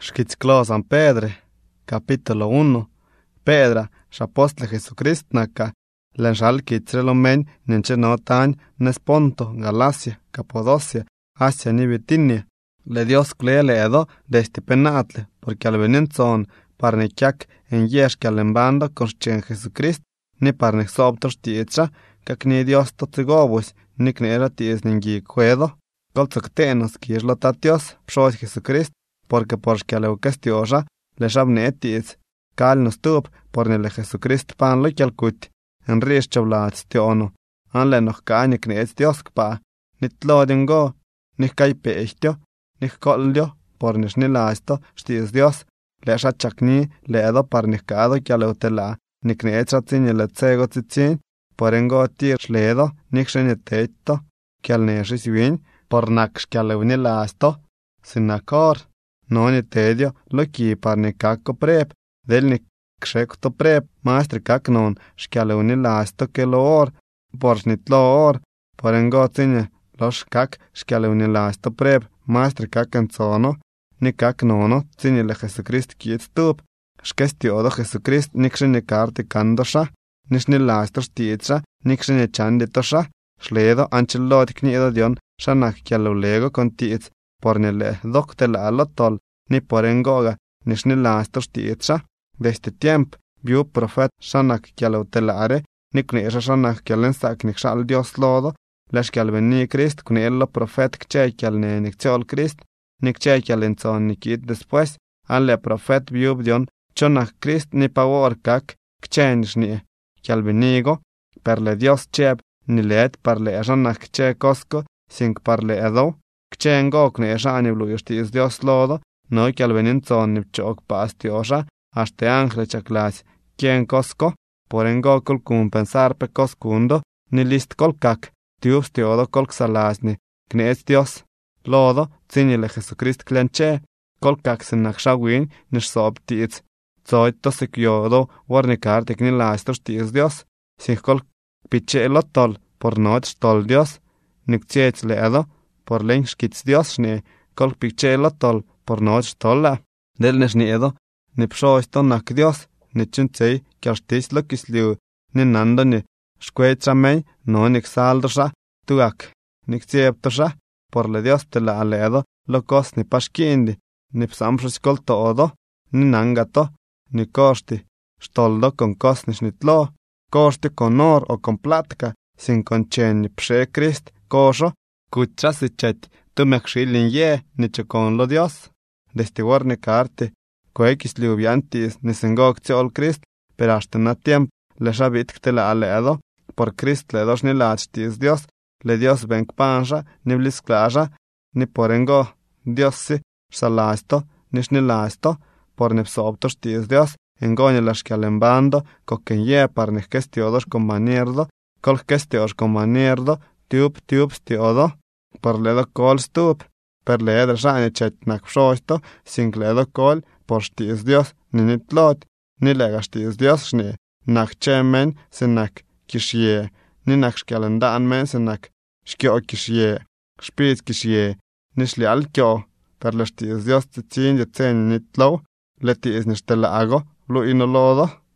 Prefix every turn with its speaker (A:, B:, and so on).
A: Xquitzclo San Pedro, capítulo 1. Pedra, xapóstol Jesucrist naca, len xalquitzrelo men nenchenotañ nes Ponto, Galacia, Capodocia, Asia ni Bitinia. Le Dios cleledo desde penatle, porque al venenzon parnequiac en yesh que al embando conchen Jesucrist, ni parnexoptos tietra, cac ni Dios totzigobus, ni knera ties ningi cuedo, colzoctenos quishlotatios, psois Jesucrist, porque por xquialeucastiosa, le xabnetis, cal nos tup, por nele Jesucrist pan lo calcut, en rish chablaats tiono, an le noch caña kneets Dios kpa, nit lodingo, nich kai pechtio, nich coldio, por nish nilasto, stis Dios, le xachakni, le edo par nich cado calutela, ni kneets ratzin le tsego tzitzin, por engo tir xledo, nich xeneteito, cal neshis win, por nak xcaleunilasto, sinacor. No ni tedio, lo ki par ni kako prep, del ni kšekto prep, maestri kak non, xkialeuni lasto ke lo or, por snit lo or, por engocinje, lo xkak xkialeuni lasto prep, maestri kak enzono, ni kak nono, cinje le Jesucrist kiet stup, xkestiodo Jesucrist nikše ni karti kandoša, niš ni lasto štitša, nikše ni čanditoša, šledo ančelot kniedo dion, šanak kialeulego kontiec, por ni le doktela alotol, ni por engoga, niš ni lasto štitša, desde tiemp, viu profet šanak kialeutelare, ni knieša šanak kialensak nikšal Dios lodo, lex kialveni Krist, knielo profet kčej kialne nikciol Krist, nikčej kialenzon nikit después, alle profet viu bdion, chonak Krist ni pavor kak, kčej nixnie, kialvenigo, perle Dios cheb, ni let parle šanak kčej kosko, sink parle edo, kčej ngo knieša ani vlujuštis Dios lodo, no kialvenenzon nipchok pastioša, hasta ángel chaclas, quien cosco, por engo col compensar pe coscundo, ni list colcac, tiubs teodo colxalasni, knees Dios, lodo, zinile Jesucrist clenche, colcac sin naxawin, nish sob tiz, zoito sekiodo, warnicar tecni lastros tiz Dios, sin col piche lotol, por noch tol Dios, nictiech ledo, por len skits Dios ni, col piche lotol, por noch tolla, del nesniedo, ni psoisto nak Dios, ni chintzei, kiarstis lo kisliu, ni nando ni xquecha mei, no ni xaldosha, tuak, ni xieptosha, por le Dios te la aledo, lo cos ni pashkindi, ni psamshos col todo, ni nangato, ni costi, stoldo con cos ni snitlo, costi con or o con platica, sin conchen ni pshe Krist, kosho, kucha si chet, tu mekshilin ye, ni chocon lo Dios, destiguar ni carte, Coequis liubiantis nisengok tsiol Krist, pero hasta na tiemp le xabit ktela aledo, por Krist le dos ni lachtis Dios, le Dios venk pansha, ni blisklaja, ni por engo Dios si, xalasto, nish ni lasto, por nipsoptos tis Dios, engo ni laxkialembando, coquen ye par ni kestiodos con manierdo, col kestios con manierdo, tiup stiodo, por ledo col stup, per le edrshani chet nakpshoisto, sin ledo col, por stis Dios, ni nitlot, ni lega stis Dios xni, nak chemen se nak kishye, ni nak xkialendan men se nak xkio kishye, xpit kishye, ni xlial kio, per le stis Dios tzitzin yetzen nitlo, le tis nishtelago, lu inolodo.